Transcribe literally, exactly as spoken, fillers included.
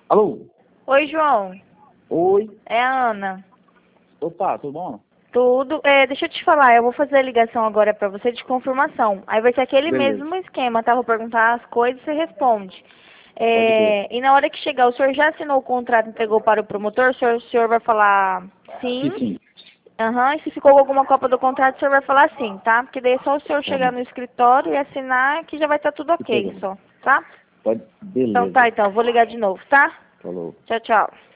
Alô? Oi, João. Oi? É a Ana. Opa, tudo bom? Tudo. É, deixa eu te falar, eu vou fazer a ligação agora pra você de confirmação. Aí vai ser aquele Beleza. mesmo esquema, tá? Vou perguntar as coisas e você responde. Pode crer. É, e na hora que chegar, o senhor já assinou o contrato e entregou para o promotor? O senhor, o senhor vai falar Sim, sim? sim. Aham, e se ficou alguma cópia do contrato, o senhor vai falar sim, tá? Porque daí é só o senhor Tá chegar bom. no escritório e assinar que já vai estar tudo E ok, pegando. só, tá? Pode. Então tá, Beleza. então, vou ligar de novo, tá? Falou. Tchau, tchau.